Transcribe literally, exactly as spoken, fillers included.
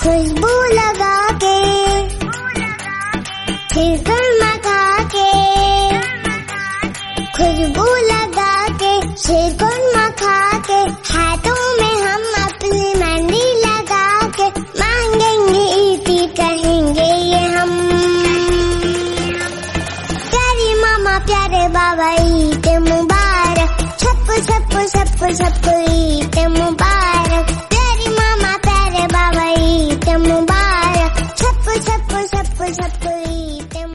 खुशबू लगा के फिर कर्मा खा के, खुशबू लगा के फिर कर्मा खा के, हाथों में हम अपनी मेहंदी लगा के मांगेंगे ईदी कहेंगे ये हम। प्यारी मामा प्यारे बाबा ईद मुबारक, सबको सबको सबको सबको ईद